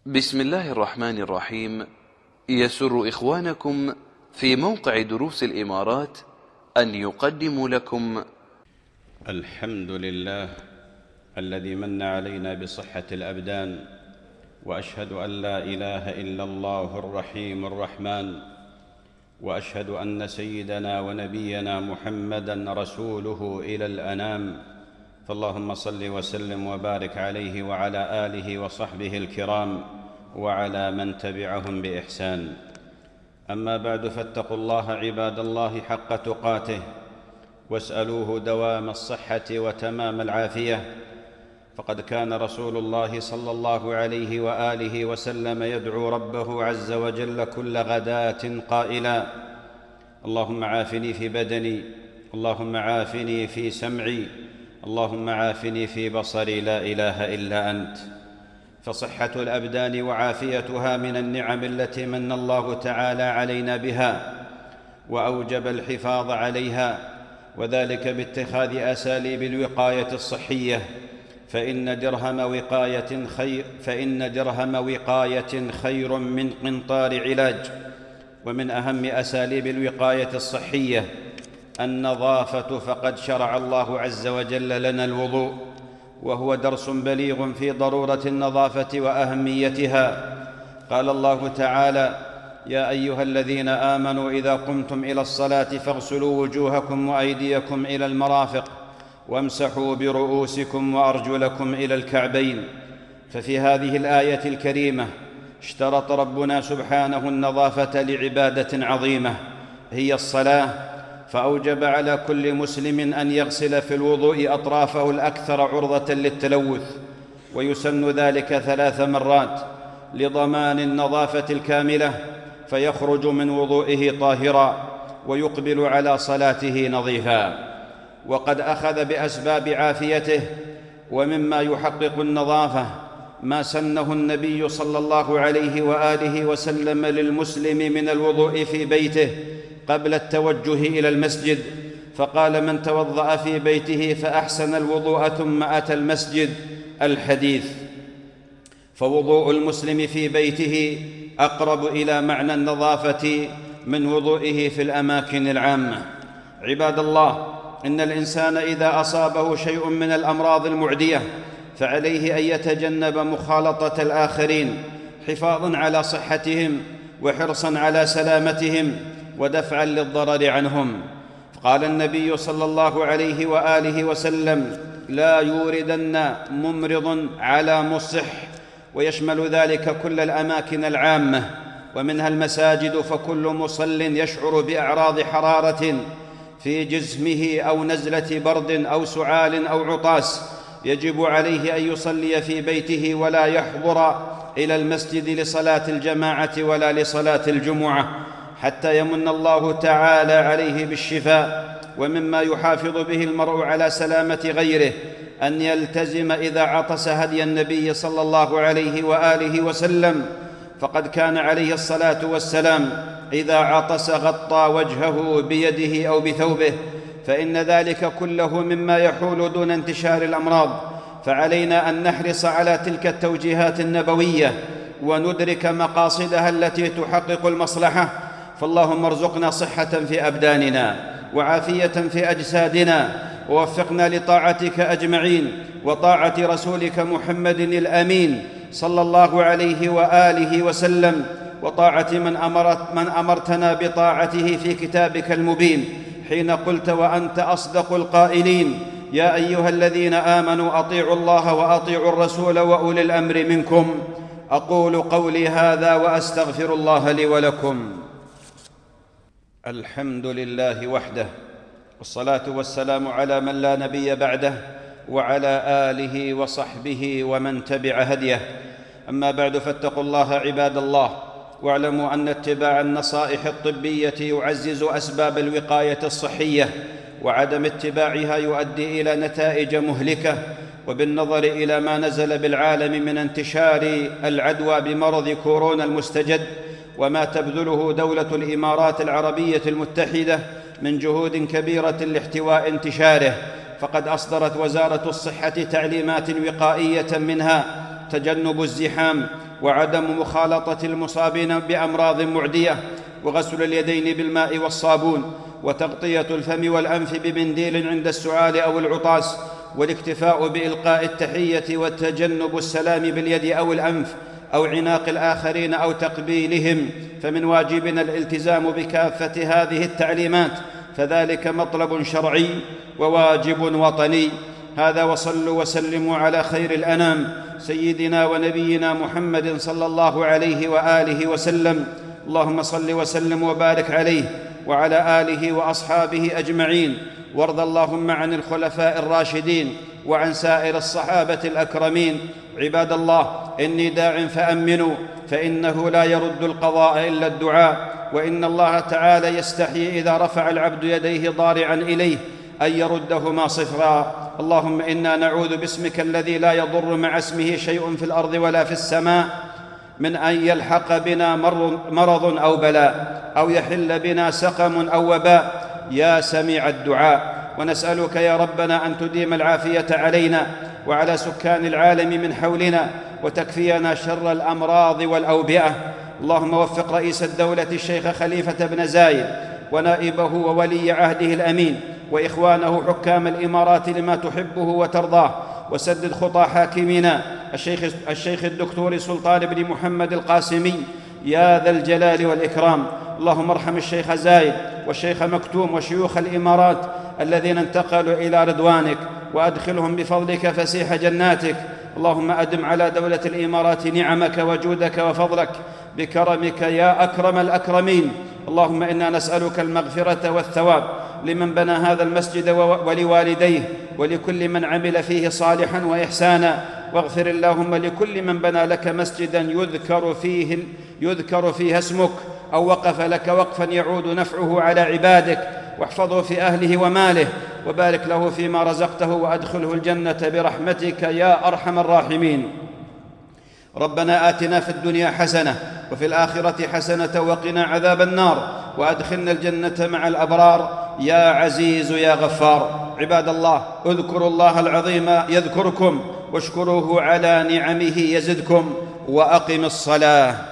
بسم الله الرحمن الرحيم. يسر إخوانكم في موقع دروس الإمارات أن يقدموا لكم الحمد لله الذي من علينا بصحة الأبدان، وأشهد أن لا إله إلا الله الرحيم الرحمن، وأشهد أن سيدنا ونبينا محمدًا رسوله إلى الأنام، فاللهم صل وسلم وبارك عليه وعلى آله وصحبه الكرام وعلى من تبعهم بإحسان. أما بعد، فاتقوا الله عباد الله حق تقاته، واسألوه دوام الصحة وتمام العافية، فقد كان رسول الله صلى الله عليه وآله وسلم يدعو ربه عز وجل كل غداة قائلا: اللهم عافني في بدني، اللهم عافني في سمعي، اللهم عافني في بصري، لا إله إلا أنت. فصحة الأبدان وعافيتها من النعم التي من الله تعالى علينا بها، وأوجب الحفاظ عليها، وذلك باتخاذ أساليب الوقاية الصحية، فإن درهم وقاية خير من قنطار علاج. ومن أهم أساليب الوقاية الصحية النظافة، فقد شرع الله عز وجل لنا الوضوء، وهو درس بليغ في ضرورة النظافة وأهميتها. قال الله تعالى: يا أيها الذين آمنوا إذا قمتم إلى الصلاة فاغسلوا وجوهكم وأيديكم إلى المرافق وامسحوا برؤوسكم وأرجلكم إلى الكعبين. ففي هذه الآية الكريمة اشترط ربنا سبحانه النظافة لعبادة عظيمة هي الصلاة، فأوجب على كل مسلم أن يغسل في الوضوء أطرافه الأكثر عرضة للتلوث، ويسن ذلك 3 مرات لضمان النظافة الكاملة، فيخرج من وضوئه طاهرا ويقبل على صلاته نظيفا. وقد أخذ بأسباب عافيته، ومما يحقق النظافة ما سنه النبي صلى الله عليه وآله وسلم للمسلم من الوضوء في بيته قبل التوجه إلى المسجد، فقال: من توضأ في بيته فأحسن الوضوء ثم أتى المسجد، الحديث. فوضوء المسلم في بيته أقرب إلى معنى النظافة من وضوئه في الأماكن العامة. عباد الله، إن الإنسان إذا أصابه شيء من الأمراض المعدية فعليه أن يتجنب مخالطة الآخرين، حفاظاً على صحتهم وحرصاً على سلامتهم ودفعاً للضرر عنهم. قال النبي صلى الله عليه وآله وسلم: لا يوردن ممرض على مصح، ويشمل ذلك كل الأماكن العامة ومنها المساجد. فكل مصل يشعر بأعراض حرارة في جسمه أو نزلة برد أو سعال أو عطاس يجب عليه أن يصلي في بيته، ولا يحضر إلى المسجد لصلاة الجماعة ولا لصلاة الجمعة، حتى يمن الله تعالى عليه بالشفاء. ومما يحافظ به المرء على سلامة غيره أن يلتزم إذا عطس هدي النبي صلى الله عليه وآله وسلم، فقد كان عليه الصلاة والسلام إذا عطس غطى وجهه بيده أو بثوبه، فإن ذلك كله مما يحول دون انتشار الأمراض. فعلينا أن نحرص على تلك التوجيهات النبوية وندرك مقاصدها التي تحقق المصلحة. فاللهم ارزقنا صحة في أبداننا وعافية في أجسادنا، ووفقنا لطاعتك أجمعين وطاعة رسولك محمد الأمين صلى الله عليه وآله وسلم، وطاعة من أمرتنا بطاعته في كتابك المبين، حين قلت: وأنت أصدق القائلين، يا أيها الذين آمنوا أطيعوا الله وأطيعوا الرسول وأولي الأمر منكم. أقول قولي هذا وأستغفر الله لي ولكم. الحمد لله وحده، والصلاة والسلام على من لا نبي بعده، وعلى آله وصحبه ومن تبع هديه. أما بعد، فاتقوا الله عباد الله، واعلموا أن اتباع النصائح الطبية يعزز أسباب الوقاية الصحية، وعدم اتباعها يؤدي إلى نتائج مهلكة. وبالنظر إلى ما نزل بالعالم من انتشار العدوى بمرض كورونا المستجد، وما تبذله دولة الإمارات العربية المتحدة من جهود كبيرة لاحتواء انتشاره، فقد أصدرت وزارة الصحة تعليمات وقائية، منها تجنب الزحام وعدم مخالطة المصابين بأمراض معدية، وغسل اليدين بالماء والصابون، وتغطية الفم والأنف بمنديل عند السعال أو العطاس، والاكتفاء بإلقاء التحية وتجنب السلام باليد أو الأنف أو عناق الآخرين أو تقبيلهم، فمن واجبنا الالتزام بكافة هذه التعليمات، فذلك مطلب شرعي وواجب وطني. هذا، وصلوا وسلموا على خير الأنام سيدنا ونبينا محمد صلى الله عليه وآله وسلم. اللهم صل وسلم وبارك عليه وعلى آله وأصحابه أجمعين، وارض اللهم عن الخلفاء الراشدين وعن سائر الصحابة الأكرمين. عباد الله، إني داع فأمنوا، فإنه لا يرد القضاء إلا الدعاء، وإن الله تعالى يستحيي إذا رفع العبد يديه ضارعا إليه أن يردهما صفرا. اللهم إنا نعوذ باسمك الذي لا يضر مع اسمه شيء في الأرض ولا في السماء من أن يلحق بنا مرض أو بلاء، أو يحل بنا سقم أو وباء، يا سميع الدعاء. ونسألك يا ربنا أن تديم العافية علينا وعلى سكان العالم من حولنا، وتكفينا شر الأمراض والأوبئة. اللهم وفق رئيس الدولة الشيخ خليفة بن زايد ونائبه وولي عهده الأمين وإخوانه حكام الإمارات لما تحبه وترضاه، وسدد خطى حاكمنا الشيخ الدكتور سلطان بن محمد القاسمي يا ذا الجلال والإكرام. اللهم ارحم الشيخ زايد والشيخ مكتوم وشيوخ الإمارات الذين انتقلوا إلى رضوانك، وأدخلهم بفضلك فسيح جناتك. اللهم أدم على دولة الإمارات نعمك وجودك وفضلك بكرمك يا أكرم الأكرمين. اللهم إنا نسألك المغفرة والثواب لمن بنى هذا المسجد ولوالديه ولكل من عمل فيه صالحا وإحسانا، واغفر اللهم لكل من بنى لك مسجدا يذكر فيه اسمك، أو وقف لك وقفا يعود نفعه على عبادك، واحفظه في أهله وماله، وبارك له فيما رزقته، وأدخله الجنة برحمتك يا أرحم الراحمين. ربنا آتنا في الدنيا حسنة وفي الآخرة حسنة وقنا عذاب النار، وأدخلنا الجنة مع الأبرار يا عزيز يا غفار. عباد الله، اذكروا الله العظيم يذكركم، واشكروه على نعمه يزدكم، وأقم الصلاة.